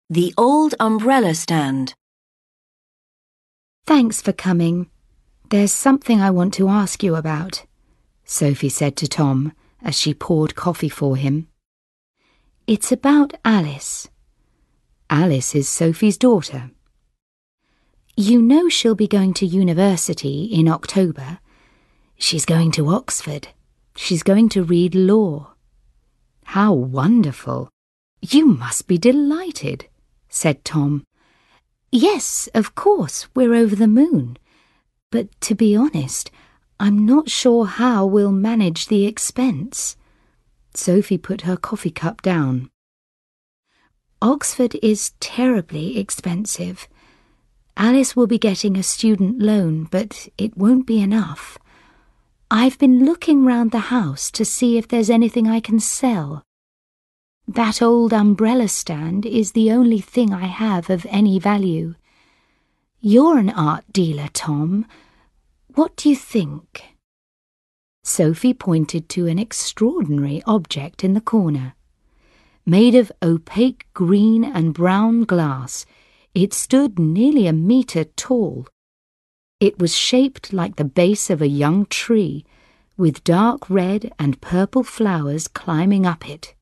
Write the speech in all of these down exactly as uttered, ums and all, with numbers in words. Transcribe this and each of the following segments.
The Old Umbrella Stand. Thanks for coming. There's something I want to ask you about, Sophie said to Tom as she poured coffee for him. It's about Alice. Alice is Sophie's daughter. You know she'll be going to university in October. She's going to Oxford. She's going to read law. How wonderful! You must be delighted, said Tom. Yes, of course, we're over the moon. But to be honest, I'm not sure how we'll manage the expense. Sophie put her coffee cup down. Oxford is terribly expensive. Alice will be getting a student loan, but it won't be enough. I've been looking round the house to see if there's anything I can sell. That old umbrella stand is the only thing I have of any value. You're an art dealer, Tom. What do you think? Sophie pointed to an extraordinary object in the corner. Made of opaque green and brown glass, it stood nearly a metre tall. It was shaped like the base of a young tree, with dark red and purple flowers climbing up it.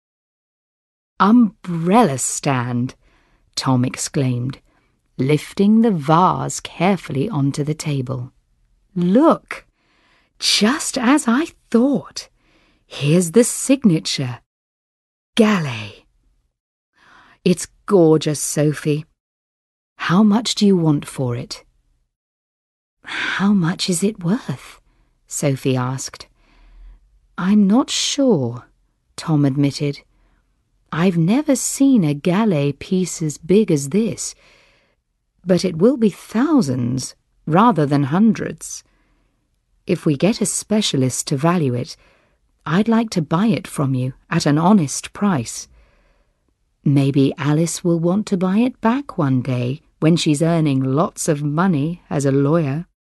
"Umbrella stand!" Tom exclaimed, lifting the vase carefully onto the table. "Look! Just as I thought. Here's the signature. Galley. It's gorgeous, Sophie. How much do you want for it?" "How much is it worth?" Sophie asked. "I'm not sure," Tom admitted. "I've never seen a Galley piece as big as this, but it will be thousands rather than hundreds. If we get a specialist to value it, I'd like to buy it from you at an honest price. Maybe Alice will want to buy it back one day when she's earning lots of money as a lawyer."